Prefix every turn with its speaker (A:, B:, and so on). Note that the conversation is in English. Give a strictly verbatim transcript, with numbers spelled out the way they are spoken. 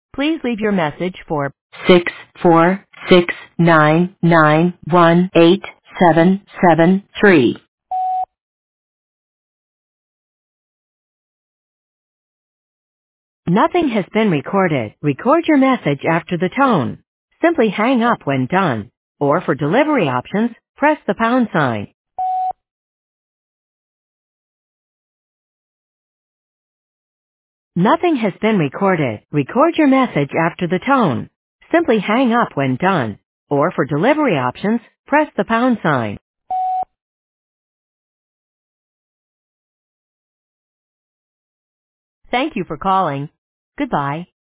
A: Please leave your message for six four six nine nine one eight seven seven three. Nothing has been recorded. Record your message after the tone. Simply hang up when done. Or for delivery options, press the pound sign. Nothing has been recorded. Record your message after the tone. Simply hang up when done. Or for delivery options, press the pound sign. Thank you for calling. Goodbye.